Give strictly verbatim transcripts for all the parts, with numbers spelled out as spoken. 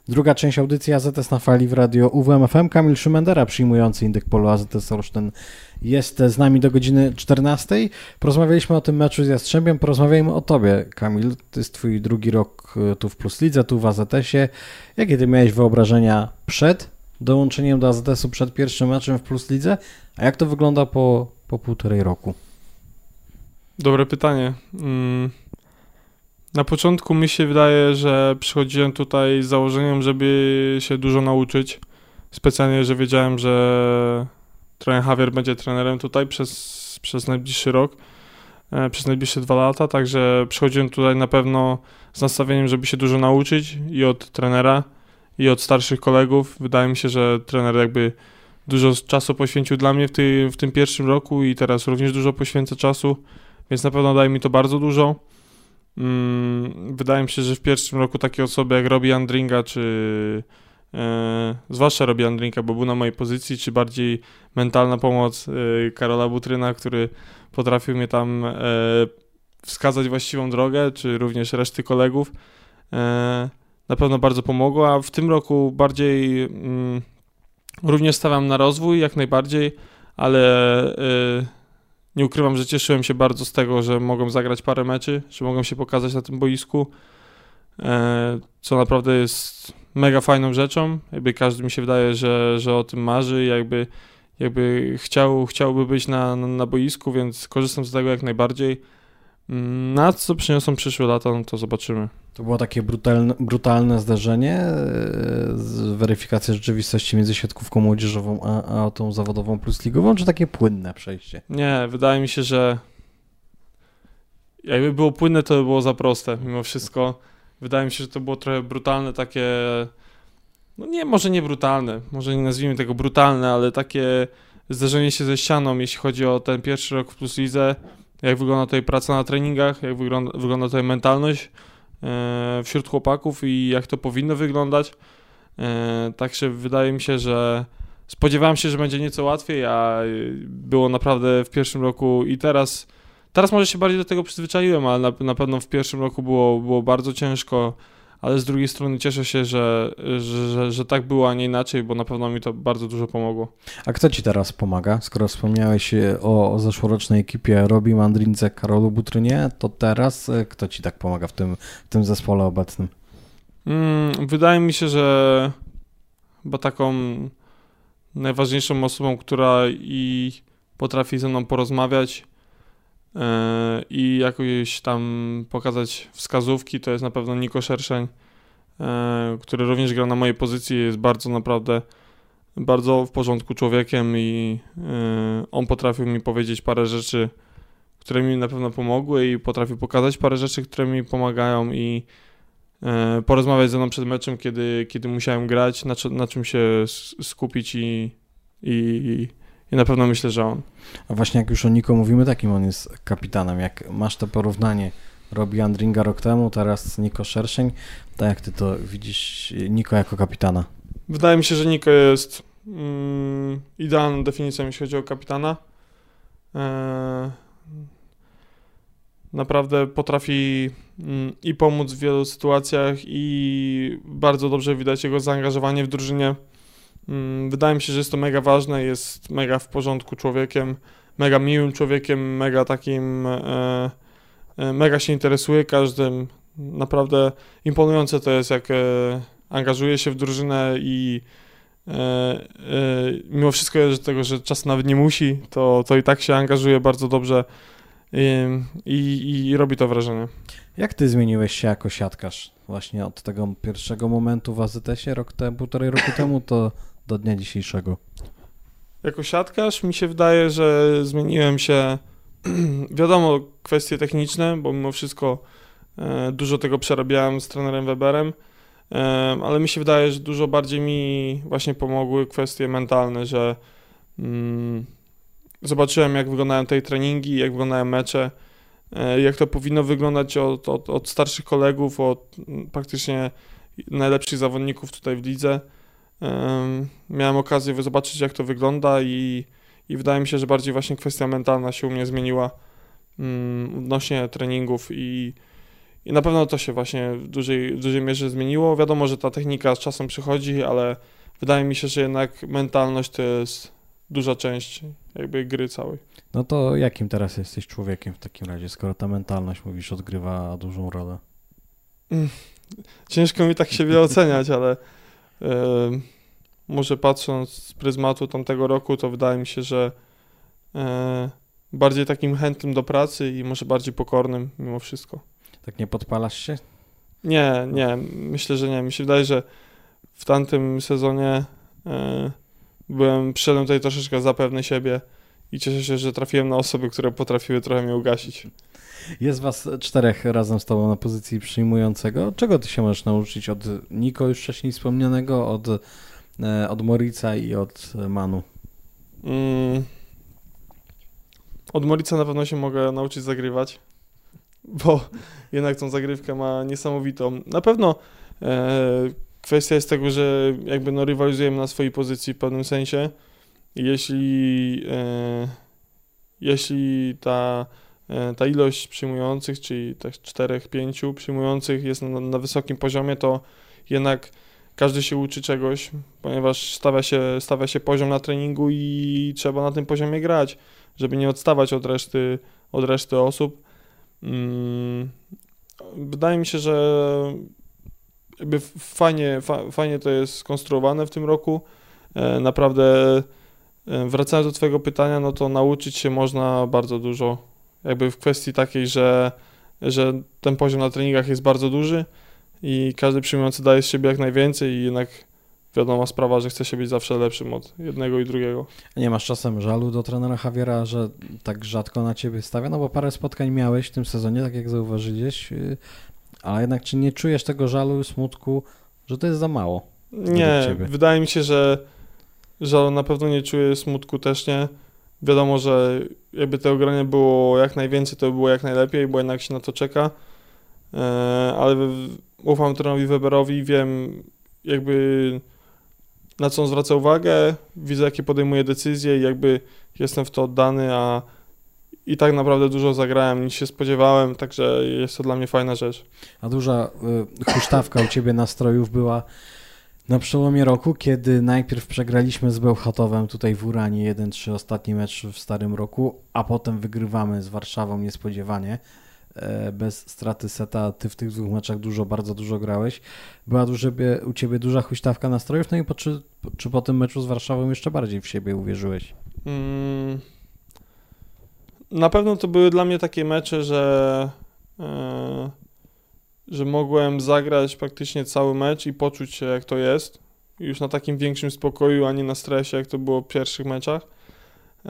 Druga część audycji A Z S na fali w radio U W M F M. Kamil Szymendera, przyjmujący Indyk Polo A Z S Olsztyn, jest z nami do godziny czternastej. Porozmawialiśmy o tym meczu z Jastrzębiem, porozmawiajmy o tobie, Kamil. To jest twój drugi rok tu w Plus Lidze, tu w A Z S-ie. Jakie ty miałeś wyobrażenia przed dołączeniem do A Z S-u, przed pierwszym meczem w Plus Lidze, a jak to wygląda po, po półtorej roku? Dobre pytanie. Mm. Na początku mi się wydaje, że przychodziłem tutaj z założeniem, żeby się dużo nauczyć. Specjalnie, że wiedziałem, że trener Javier będzie trenerem tutaj przez, przez najbliższy rok, e, przez najbliższe dwa lata, także przychodziłem tutaj na pewno z nastawieniem, żeby się dużo nauczyć i od trenera, i od starszych kolegów. Wydaje mi się, że trener jakby dużo czasu poświęcił dla mnie w, ty, w tym pierwszym roku i teraz również dużo poświęcę czasu, więc na pewno daje mi to bardzo dużo. Hmm, wydaje mi się, że w pierwszym roku takie osoby jak Robbie Andringa, czy e, zwłaszcza Robbie Andringa, bo był na mojej pozycji, czy bardziej mentalna pomoc e, Karola Butryna, który potrafił mnie tam e, wskazać właściwą drogę, czy również reszty kolegów, e, na pewno bardzo pomogło, a w tym roku bardziej mm, również stawiam na rozwój, jak najbardziej, ale e, nie ukrywam, że cieszyłem się bardzo z tego, że mogłem zagrać parę meczy, że mogłem się pokazać na tym boisku, e, co naprawdę jest mega fajną rzeczą. Jakby każdy mi się wydaje, że, że o tym marzy i jakby, jakby chciał, chciałby być na, na, na boisku, więc korzystam z tego jak najbardziej. Na co przyniosą przyszłe lata, no to zobaczymy. To było takie brutalne, brutalne zdarzenie, weryfikacja rzeczywistości między siatkówką młodzieżową a, a tą zawodową plus ligową, czy takie płynne przejście? Nie, wydaje mi się, że jakby było płynne, to by było za proste mimo wszystko. Wydaje mi się, że to było trochę brutalne, takie, no nie, może nie brutalne, może nie nazwijmy tego brutalne, ale takie zderzenie się ze ścianą, jeśli chodzi o ten pierwszy rok w Plus Lidze, jak wygląda tutaj praca na treningach, jak wygląda, wygląda tutaj mentalność e, wśród chłopaków i jak to powinno wyglądać. E, także wydaje mi się, że spodziewałem się, że będzie nieco łatwiej, a było naprawdę w pierwszym roku i teraz, teraz może się bardziej do tego przyzwyczaiłem, ale na, na pewno w pierwszym roku było, było bardzo ciężko, ale z drugiej strony cieszę się, że, że, że, że tak było, a nie inaczej, bo na pewno mi to bardzo dużo pomogło. A kto ci teraz pomaga? Skoro wspomniałeś o, o zeszłorocznej ekipie Robbie Andrince, Karolu Butrynie, to teraz kto ci tak pomaga w tym, w tym zespole obecnym? Hmm, wydaje mi się, że chyba taką najważniejszą osobą, która i potrafi ze mną porozmawiać yy, i jakoś tam pokazać wskazówki, to jest na pewno Niko Szerszeń, yy, który również gra na mojej pozycji, jest bardzo naprawdę bardzo w porządku człowiekiem i yy, on potrafił mi powiedzieć parę rzeczy, które mi na pewno pomogły i potrafił pokazać parę rzeczy, które mi pomagają i yy, porozmawiać ze mną przed meczem, kiedy, kiedy musiałem grać, na, na czym się skupić i, i, i na pewno myślę, że on. A właśnie jak już o Niko mówimy, takim on jest kapitanem. Jak masz to porównanie Robbie Andringa rok temu, teraz Niko Szerszeń, to jak ty to widzisz Niko jako kapitana? Wydaje mi się, że Niko jest mm, idealną definicją, jeśli chodzi o kapitana. Eee, naprawdę potrafi mm, i pomóc w wielu sytuacjach i bardzo dobrze widać jego zaangażowanie w drużynie. Mm, wydaje mi się, że jest to mega ważne, jest mega w porządku człowiekiem, mega miłym człowiekiem, mega takim, e, e, mega się interesuje każdym. Naprawdę imponujące to jest, jak e, angażuje się w drużynę i e, e, mimo wszystko jest tego, że czas nawet nie musi, to, to i tak się angażuje bardzo dobrze i, i, i robi to wrażenie. Jak ty zmieniłeś się jako siatkarz właśnie od tego pierwszego momentu w A Z S-ie rok temu, półtorej roku temu, to do dnia dzisiejszego? Jako siatkarz mi się wydaje, że zmieniłem się, wiadomo, kwestie techniczne, bo mimo wszystko e, dużo tego przerabiałem z trenerem Weberem, e, ale mi się wydaje, że dużo bardziej mi właśnie pomogły kwestie mentalne, że mm, zobaczyłem, jak wyglądają te treningi, jak wyglądają mecze, e, jak to powinno wyglądać od, od, od starszych kolegów, od m, praktycznie najlepszych zawodników tutaj w lidze. Miałem okazję zobaczyć, jak to wygląda i, i wydaje mi się, że bardziej właśnie kwestia mentalna się u mnie zmieniła um, odnośnie treningów i, i na pewno to się właśnie w dużej, w dużej mierze zmieniło. Wiadomo, że ta technika z czasem przychodzi, ale wydaje mi się, że jednak mentalność to jest duża część jakby gry całej. No to jakim teraz jesteś człowiekiem w takim razie, skoro ta mentalność, mówisz, odgrywa dużą rolę? Mm, ciężko mi tak siebie oceniać, ale yy, może patrząc z pryzmatu tamtego roku, to wydaje mi się, że yy, bardziej takim chętnym do pracy i może bardziej pokornym mimo wszystko. Tak nie podpalasz się? Nie, nie, myślę, że nie. Mi się wydaje, że w tamtym sezonie yy, byłem, przyszedłem tutaj troszeczkę zapewny siebie i cieszę się, że trafiłem na osoby, które potrafiły trochę mnie ugasić. Jest was czterech razem z tobą na pozycji przyjmującego. Czego ty się możesz nauczyć od Niko już wcześniej wspomnianego, od, od Morica i od Manu? Mm. Od Morica na pewno się mogę nauczyć zagrywać, bo jednak tą zagrywkę ma niesamowitą. Na pewno e, kwestia jest tego, że jakby no rywalizujemy na swojej pozycji w pewnym sensie. Jeśli, e, jeśli ta, e, ta ilość przyjmujących, czyli tak czterech, pięciu przyjmujących jest na, na wysokim poziomie, to jednak każdy się uczy czegoś, ponieważ stawia się, stawia się poziom na treningu i trzeba na tym poziomie grać, żeby nie odstawać od reszty, od reszty osób. Hmm. Wydaje mi się, że jakby fajnie, fa, fajnie to jest skonstruowane w tym roku. E, naprawdę e, wracając do twojego pytania, no to nauczyć się można bardzo dużo. Jakby w kwestii takiej, że, że ten poziom na treningach jest bardzo duży i każdy przyjmujący daje z siebie jak najwięcej i jednak wiadoma sprawa, że chce się być zawsze lepszym od jednego i drugiego. Nie masz czasem żalu do trenera Javiera, że tak rzadko na ciebie stawia? No bo parę spotkań miałeś w tym sezonie, tak jak zauważyłeś, ale jednak czy nie czujesz tego żalu, smutku, że to jest za mało? Nie, wydaje mi się, że żalu na pewno nie czuję, smutku też nie. Wiadomo, że jakby tego grania było jak najwięcej, to by było jak najlepiej, bo jednak się na to czeka, ale ufam trenerowi Weberowi, wiem jakby na co on zwraca uwagę, widzę jakie podejmuje decyzje i jakby jestem w to oddany, a i tak naprawdę dużo zagrałem niż się spodziewałem, także jest to dla mnie fajna rzecz. A duża y, huśtawka u ciebie nastrojów była na przełomie roku, kiedy najpierw przegraliśmy z Bełchatowem tutaj w Uranie jeden trzy, ostatni mecz w starym roku, a potem wygrywamy z Warszawą niespodziewanie. Bez straty seta, ty w tych dwóch meczach dużo, bardzo dużo grałeś. Była duże, u ciebie duża huśtawka nastrojów, no i po, czy, czy po tym meczu z Warszawą jeszcze bardziej w siebie uwierzyłeś? Mm, na pewno to były dla mnie takie mecze, że, yy, że mogłem zagrać praktycznie cały mecz i poczuć się jak to jest. Już na takim większym spokoju, a nie na stresie, jak to było w pierwszych meczach. Yy,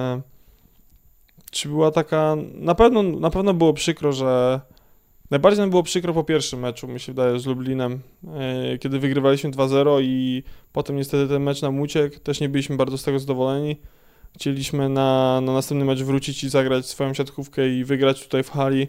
Czy była taka, na pewno, na pewno było przykro, że najbardziej nam było przykro po pierwszym meczu, mi się wydaje, z Lublinem, kiedy wygrywaliśmy dwa zero i potem niestety ten mecz nam uciekł, też nie byliśmy bardzo z tego zadowoleni. Chcieliśmy na, na następny mecz wrócić i zagrać swoją siatkówkę i wygrać tutaj w hali.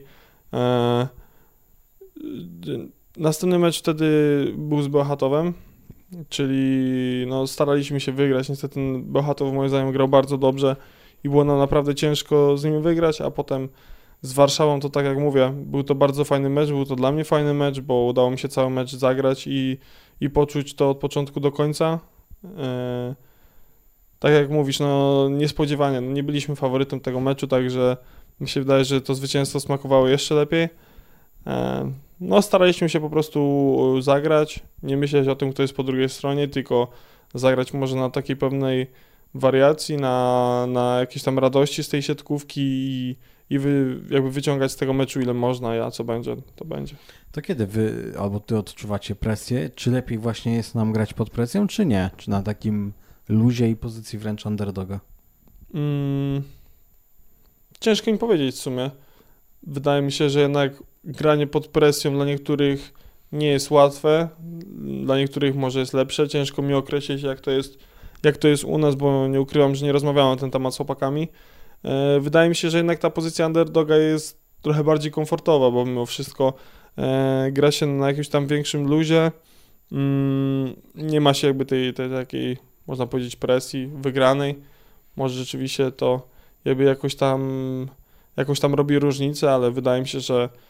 Następny mecz wtedy był z Bełchatowem, czyli no, staraliśmy się wygrać, niestety Bełchatow moim zdaniem grał bardzo dobrze i było nam naprawdę ciężko z nimi wygrać, a potem z Warszawą to tak jak mówię, był to bardzo fajny mecz, był to dla mnie fajny mecz, bo udało mi się cały mecz zagrać i, i poczuć to od początku do końca. Yy, tak jak mówisz, no niespodziewanie, no, nie byliśmy faworytem tego meczu, także mi się wydaje, że to zwycięstwo smakowało jeszcze lepiej. Yy, no staraliśmy się po prostu zagrać, nie myśleć o tym, kto jest po drugiej stronie, tylko zagrać może na takiej pewnej wariacji, na, na jakiejś tam radości z tej siatkówki i, i wy, jakby wyciągać z tego meczu ile można, a co będzie, to będzie. To kiedy wy albo ty odczuwacie presję? Czy lepiej właśnie jest nam grać pod presją, czy nie? Czy na takim luzie i pozycji wręcz underdoga? Hmm, ciężko mi powiedzieć w sumie. Wydaje mi się, że jednak granie pod presją dla niektórych nie jest łatwe, dla niektórych może jest lepsze. Ciężko mi określić, jak to jest jak to jest u nas, bo nie ukrywam, że nie rozmawiałem na ten temat z chłopakami. Wydaje mi się, że jednak ta pozycja underdoga jest trochę bardziej komfortowa, bo mimo wszystko gra się na jakimś tam większym luzie. Nie ma się jakby tej, tej takiej, można powiedzieć, presji wygranej. Może rzeczywiście to jakby jakoś tam, jakoś tam robi różnicę, ale wydaje mi się, że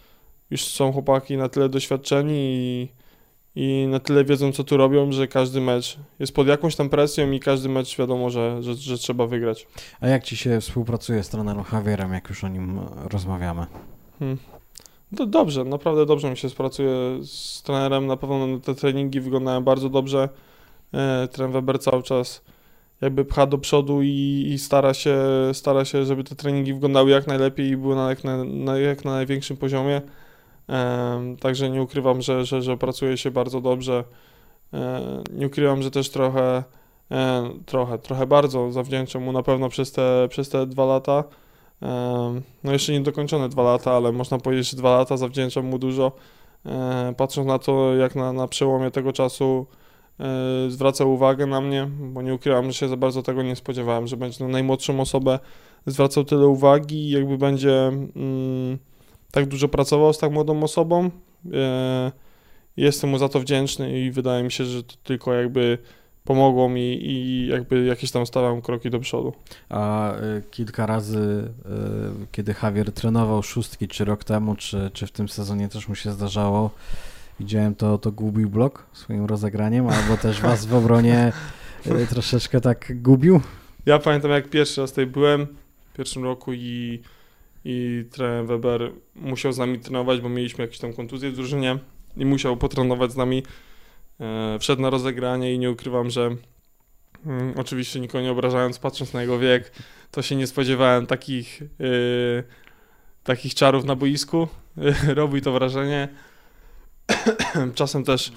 już są chłopaki na tyle doświadczeni i, i na tyle wiedzą, co tu robią, że każdy mecz jest pod jakąś tam presją i każdy mecz wiadomo, że, że, że trzeba wygrać. A jak ci się współpracuje z trenerem Javierem, jak już o nim rozmawiamy? Hmm. Do, dobrze, naprawdę dobrze mi się współpracuje z trenerem, na pewno te treningi wyglądają bardzo dobrze. E, trener Weber cały czas jakby pcha do przodu i, i stara się, stara się, żeby te treningi wyglądały jak najlepiej i były na jak na, na, jak na największym poziomie. E, także nie ukrywam, że, że, że pracuje się bardzo dobrze. E, nie ukrywam, że też trochę, e, trochę, trochę bardzo zawdzięczam mu na pewno przez te, przez te dwa lata. E, no jeszcze niedokończone dwa lata, ale można powiedzieć, że dwa lata zawdzięczam mu dużo. E, patrząc na to, jak na, na przełomie tego czasu e, zwracał uwagę na mnie, bo nie ukrywam, że się za bardzo tego nie spodziewałem, że będzie na najmłodszą osobę zwracał tyle uwagi i jakby będzie mm, tak dużo pracował z tak młodą osobą. E, jestem mu za to wdzięczny i wydaje mi się, że to tylko jakby pomogło mi i jakby jakieś tam stawiam kroki do przodu. A y, kilka razy, y, kiedy Javier trenował szóstki, czy rok temu, czy, czy w tym sezonie też mu się zdarzało, widziałem to, to gubił blok swoim rozegraniem, albo też was w obronie y, troszeczkę tak gubił? Ja pamiętam, jak pierwszy raz tutaj byłem, w pierwszym roku i, i trener Weber musiał z nami trenować, bo mieliśmy jakieś tam kontuzje w drużynie i musiał potrenować z nami. E, wszedł na rozegranie i nie ukrywam, że mm, oczywiście nikogo nie obrażając, patrząc na jego wiek, to się nie spodziewałem takich, yy, takich czarów na boisku. Robi to wrażenie. Czasem też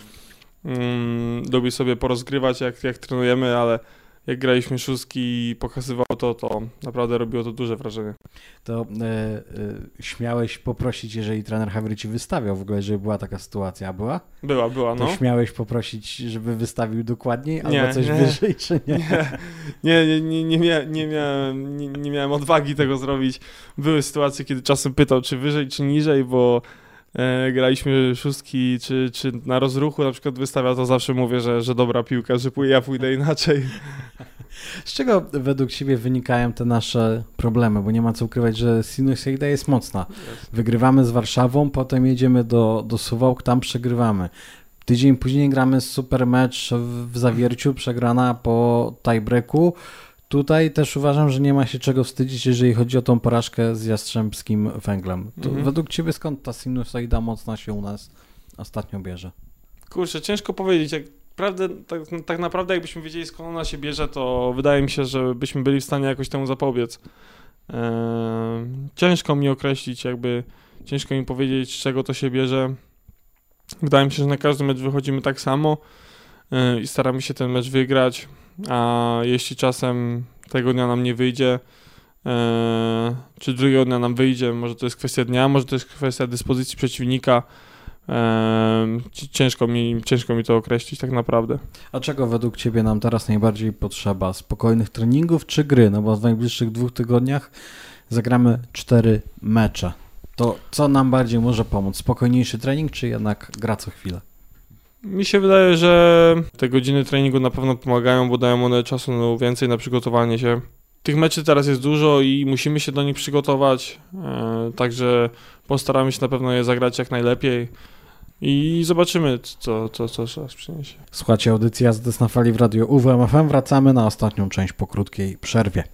mm, lubi sobie porozgrywać, jak, jak trenujemy, ale jak graliśmy szóstki i pokazywał to, to naprawdę robiło to duże wrażenie. To y, y, śmiałeś poprosić, jeżeli trener Javier ci wystawiał w ogóle, żeby była taka sytuacja, była? Była, była, no. To śmiałeś poprosić, żeby wystawił dokładniej, nie, albo coś nie, wyżej, czy nie? Nie, nie, nie, nie, mia, nie, miałem, nie, nie miałem odwagi tego zrobić. Były sytuacje, kiedy czasem pytał, czy wyżej, czy niżej, bo e, graliśmy szóstki, czy, czy na rozruchu na przykład wystawia, to zawsze mówię, że, że dobra piłka, że ja pójdę inaczej. Z czego według Ciebie wynikają te nasze problemy? Bo nie ma co ukrywać, że sinusoida jest mocna. Wygrywamy z Warszawą, potem jedziemy do, do Suwałk, tam przegrywamy. Tydzień później gramy super mecz w Zawierciu, przegrana po tiebreaku. Tutaj też uważam, że nie ma się czego wstydzić, jeżeli chodzi o tą porażkę z Jastrzębskim Węglem. To mhm. Według Ciebie skąd ta sinusoida mocna się u nas ostatnio bierze? Kurczę, ciężko powiedzieć. Jak prawdę, tak, tak naprawdę jakbyśmy wiedzieli, skąd ona się bierze, to wydaje mi się, że byśmy byli w stanie jakoś temu zapobiec. Eee, ciężko mi określić, jakby ciężko mi powiedzieć, z czego to się bierze. Wydaje mi się, że na każdy mecz wychodzimy tak samo eee, i staramy się ten mecz wygrać, a jeśli czasem tego dnia nam nie wyjdzie, eee, czy drugiego dnia nam wyjdzie, może to jest kwestia dnia, może to jest kwestia dyspozycji przeciwnika, Eee, ciężko mi, ciężko mi to określić tak naprawdę. A czego według Ciebie nam teraz najbardziej potrzeba? Spokojnych treningów czy gry? No bo w najbliższych dwóch tygodniach zagramy cztery mecze. To co nam bardziej może pomóc? Spokojniejszy trening czy jednak gra co chwilę? Mi się wydaje, że te godziny treningu na pewno pomagają, bo dają one czasu więcej na przygotowanie się. Tych meczy teraz jest dużo i musimy się do nich przygotować, eee, także postaramy się na pewno je zagrać jak najlepiej i zobaczymy, co, co, co czas przyniesie. Słuchajcie, audycja z na fali w Radio U W M F M. Wracamy na ostatnią część po krótkiej przerwie.